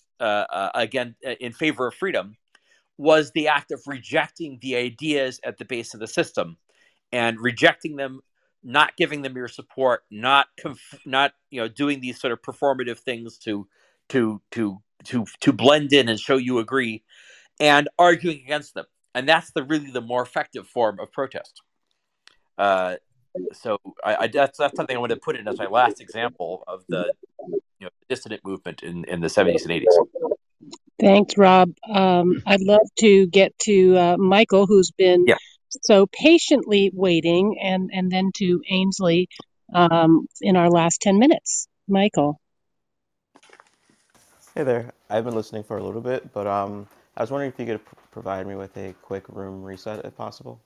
in favor of freedom, was the act of rejecting the ideas at the base of the system and rejecting them, not giving them your support, not doing these sort of performative things to blend in and show you agree, and arguing against them. And that's really the more effective form of protest. So that's something I wanted to put in as my last example of the dissident movement in the 70s and 80s. Thanks, Rob. I'd love to get to Michael, who's been so patiently waiting, and then to Ainsley in our last 10 minutes. Michael. Hey there. I've been listening for a little bit, but I was wondering if you could provide me with a quick room reset, if possible.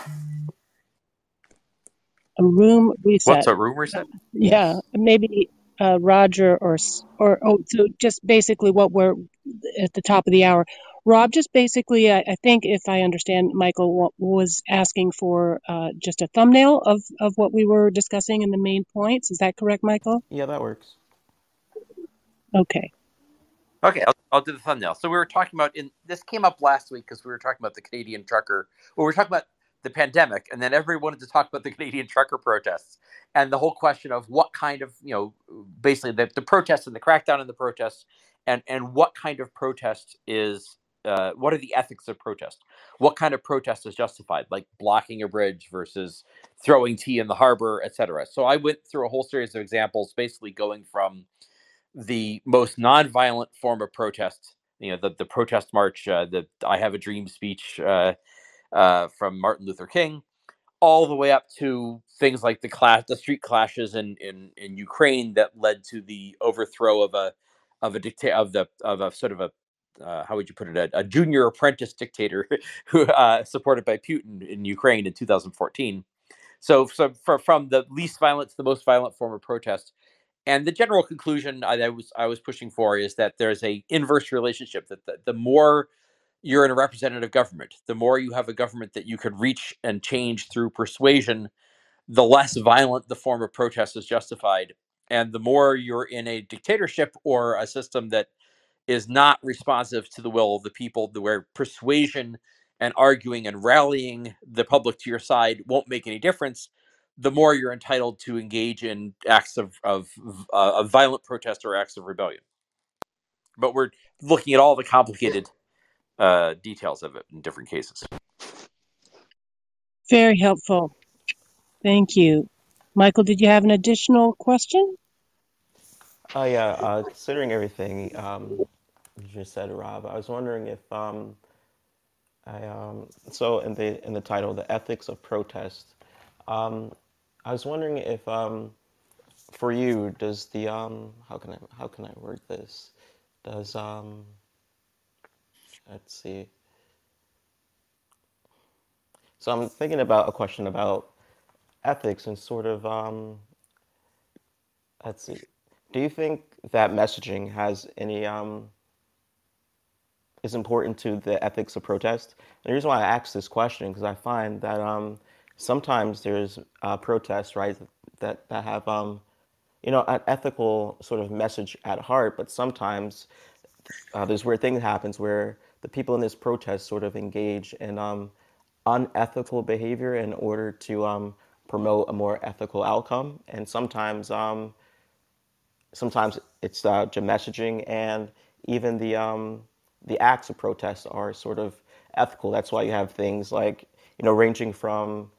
A room reset. What's a room reset? Yeah, maybe Roger so just basically what we're at the top of the hour. Rob, just basically, I think if I understand, Michael was asking for just a thumbnail of what we were discussing in the main points. Is that correct, Michael? Yeah, that works. Okay. Okay, I'll do the thumbnail. So we were talking about this came up last week because we were talking about the Canadian trucker. Well, we were talking about the pandemic, and then everybody wanted to talk about the Canadian trucker protests and the whole question of what kind of basically the protests and the crackdown in the protests, and what kind of protest is what are the ethics of protest? What kind of protest is justified, like blocking a bridge versus throwing tea in the harbor, etc. So I went through a whole series of examples, basically going from the most nonviolent form of protest, the protest march, the "I Have a Dream" speech from Martin Luther King, all the way up to things like the street clashes in Ukraine that led to the overthrow of a sort of a how would you put it, a junior apprentice dictator who supported by Putin in Ukraine in 2014. So from the least violent to the most violent form of protest. And the general conclusion I was pushing for is that there's a inverse relationship, that the more you're in a representative government, the more you have a government that you could reach and change through persuasion, the less violent the form of protest is justified. And the more you're in a dictatorship or a system that is not responsive to the will of the people, where persuasion and arguing and rallying the public to your side won't make any difference, the more you're entitled to engage in acts of violent protest or acts of rebellion. But we're looking at all the complicated details of it in different cases. Very helpful. Thank you. Michael, did you have an additional question? Yeah, considering everything you just said, Rob, I was wondering if so in the title, the ethics of protest, I was wondering if for you, does the how can I word this? Does let's see. So I'm thinking about a question about ethics and sort of let's see. Do you think that messaging has any is important to the ethics of protest? And the reason why I ask this question because I find that sometimes there's protests, right, that have an ethical sort of message at heart, but sometimes there's weird thing that happens where the people in this protest sort of engage in unethical behavior in order to promote a more ethical outcome, and sometimes it's just messaging, and even the acts of protest are sort of ethical. That's why you have things like ranging from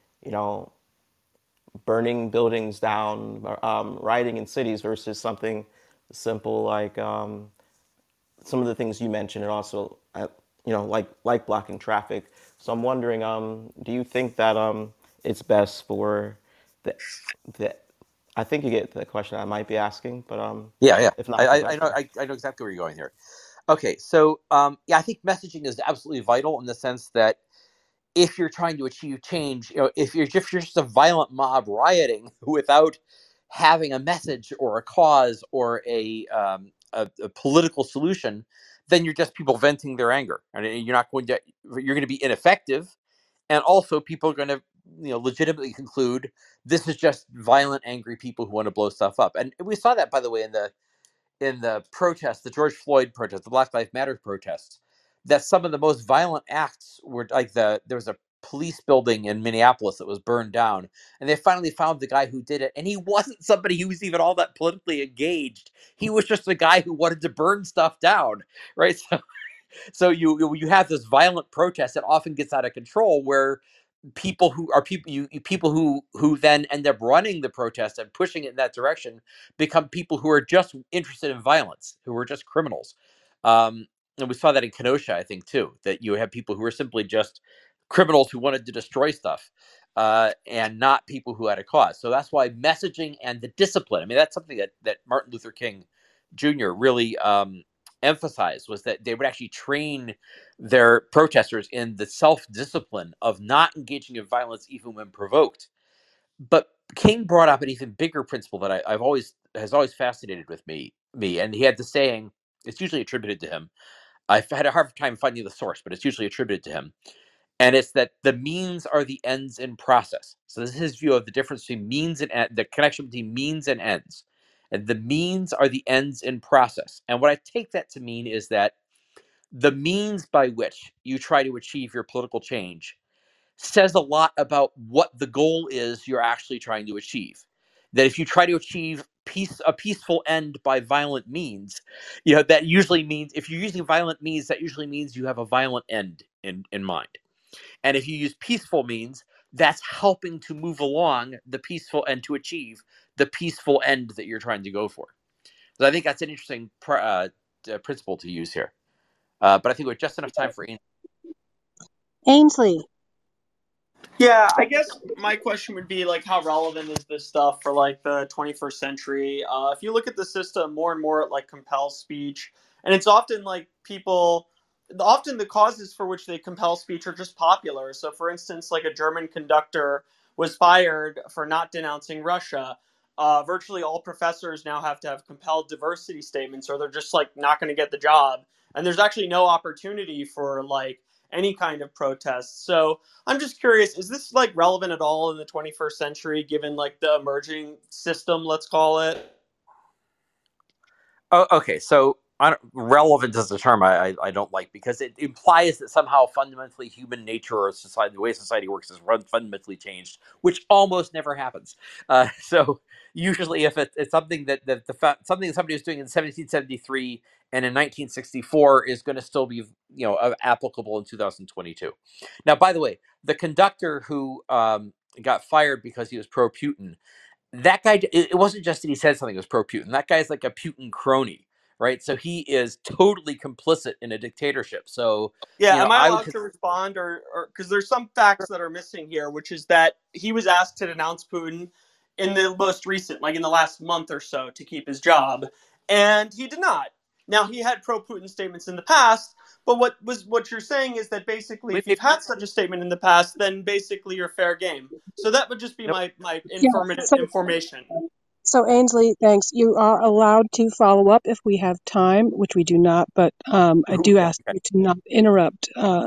burning buildings down, rioting in cities versus something simple like some of the things you mentioned, and also like blocking traffic. So I'm wondering, do you think that it's best for the I think you get the question I might be asking, but Yeah. if not, I that's know fine. I know exactly where you're going here. Okay, so yeah, I think messaging is absolutely vital in the sense that if you're trying to achieve change, if you're just a violent mob rioting without having a message or a cause or a political solution, then you're just people venting their anger, and you're going to be ineffective, and also people are going to legitimately conclude this is just violent, angry people who want to blow stuff up. And we saw that, by the way, in the protests, the George Floyd protests, the Black Lives Matter protests, that some of the most violent acts were like there was a police building in Minneapolis that was burned down, and they finally found the guy who did it, and he wasn't somebody who was even all that politically engaged. He was just a guy who wanted to burn stuff down, right? So you have this violent protest that often gets out of control, where people who then end up running the protest and pushing it in that direction become people who are just interested in violence, who are just criminals. And we saw that in Kenosha, I think, too, that you have people who are simply just criminals who wanted to destroy stuff, and not people who had a cause. So that's why messaging and the discipline, I mean, that's something that Martin Luther King Jr. really emphasized, was that they would actually train their protesters in the self-discipline of not engaging in violence even when provoked. But King brought up an even bigger principle that I've always has always fascinated with me. And he had the saying. It's usually attributed to him. I've had a hard time finding the source, but it's usually attributed to him. And it's that the means are the ends in process. So this is his view of the difference between means and the connection between means and ends. And the means are the ends in process. And what I take that to mean is that the means by which you try to achieve your political change says a lot about what the goal is you're actually trying to achieve. That if you try to achieve a peaceful end by violent means, that usually means, if you're using violent means, that usually means you have a violent end in mind. And if you use peaceful means, that's helping to move along the peaceful end to achieve the peaceful end that you're trying to go for. So I think that's an interesting principle to use here. But I think we have just enough time for Ainsley. Yeah, I guess my question would be like, how relevant is this stuff for like the 21st century? If you look at the system, more and more it like compels speech, and it's often like often the causes for which they compel speech are just popular. So, for instance, like a German conductor was fired for not denouncing Russia. Virtually all professors now have to have compelled diversity statements, or they're just like not going to get the job. And there's actually no opportunity for like any kind of protest. So I'm just curious, is this like relevant at all in the 21st century, given like the emerging system, let's call it? Oh, okay. So relevant is a term I don't like, because it implies that somehow fundamentally human nature or society, the way society works, is fundamentally changed, which almost never happens. So usually, if it's something something that somebody was doing in 1773 and in 1964 is going to still be applicable in 2022. Now, by the way, the conductor who got fired because he was pro-Putin, that guy, it wasn't just that he said something was pro-Putin. That guy's like a Putin crony, right? So he is totally complicit in a dictatorship. So, Yeah, am I I would. allowed to respond, or because there's some facts that are missing here, which is that he was asked to denounce Putin in the most recent, like in the last month or so, to keep his job, and he did not. Now, he had pro-Putin statements in the past, but what you're saying is that basically, if you've had such a statement in the past, then basically you're fair game. So that would just be Nope. my Yeah, information. so Ainsley, thanks. You are allowed to follow up if we have time, which we do not, but I do ask Okay. you to not interrupt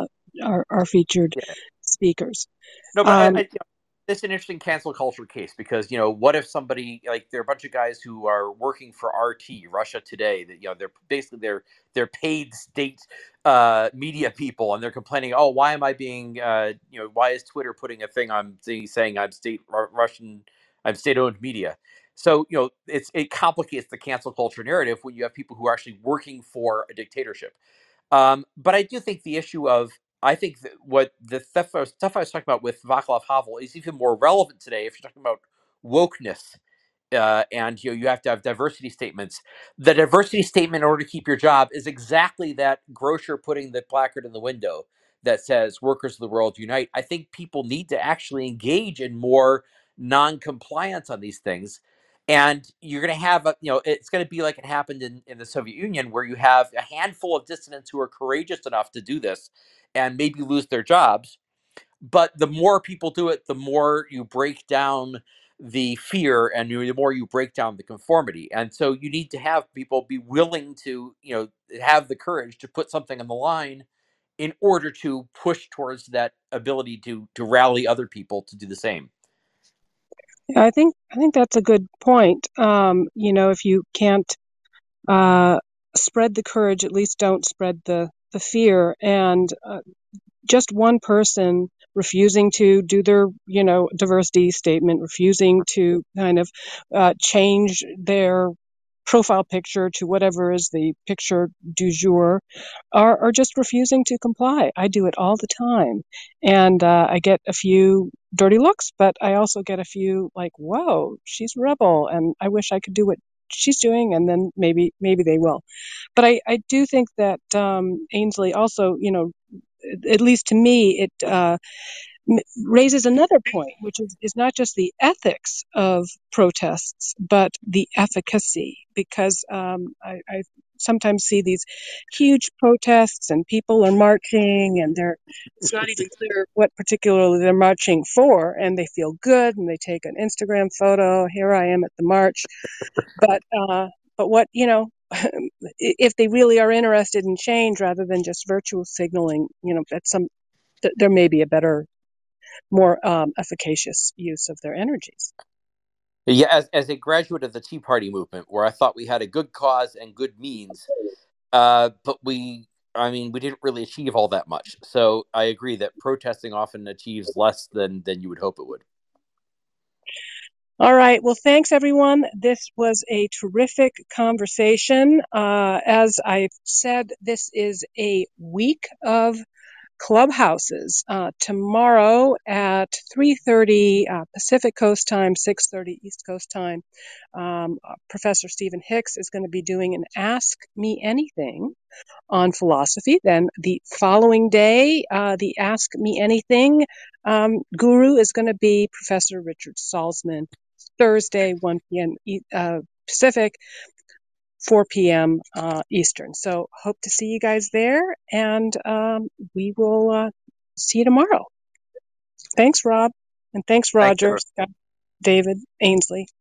our featured Yeah. speakers. No, but it's an interesting cancel culture case, because what if somebody, like, there are a bunch of guys who are working for RT, Russia Today, that they're basically they're paid state media people, and they're complaining, oh, why am I being why is Twitter putting a thing on saying I'm Russian, I'm state-owned media. So it complicates the cancel culture narrative when you have people who are actually working for a dictatorship. But I do think the issue of, I think that what the stuff I was talking about with Václav Havel is even more relevant today if you're talking about wokeness. And you have to have diversity statements. The diversity statement in order to keep your job is exactly that grocer putting the placard in the window that says "Workers of the World Unite." I think people need to actually engage in more non-compliance on these things, and you're going to have it's going to be like it happened in the Soviet Union, where you have a handful of dissidents who are courageous enough to do this and maybe lose their jobs. But the more people do it, the more you break down the fear, and the more you break down the conformity. And so you need to have people be willing to have the courage to put something on the line in order to push towards that ability to rally other people to do the same. Yeah, I think that's a good point. If you can't spread the courage, at least don't spread the fear. And just one person refusing to do their, diversity statement, refusing to kind of change their profile picture to whatever is the picture du jour, or just refusing to comply. I do it all the time. And I get a few dirty looks, but I also get a few like, whoa, she's a rebel, and I wish I could do what she's doing, and then maybe they will. But I do think that Ainsley also, at least to me, it raises another point, which is not just the ethics of protests, but the efficacy. Because I sometimes see these huge protests and people are marching and it's not even clear what particularly they're marching for, and they feel good and they take an Instagram photo. Here I am at the march. But what, if they really are interested in change rather than just virtual signaling, there may be a better, more efficacious use of their energies. Yeah, as a graduate of the Tea Party movement, where I thought we had a good cause and good means, but we didn't really achieve all that much. So I agree that protesting often achieves less than you would hope it would. All right. Well, thanks, everyone. This was a terrific conversation. As I've said, this is a week of clubhouses. Tomorrow at 3:30 Pacific Coast time, 6:30 East Coast time, Professor Stephen Hicks is going to be doing an Ask Me Anything on philosophy. Then the following day, the Ask Me Anything guru is going to be Professor Richard Salzman. Thursday, 1 p.m. Pacific, 4 p.m. Eastern. So hope to see you guys there, and we will see you tomorrow. Thanks, Rob, and thanks, Roger, Thanks, Scott, David, Ainsley.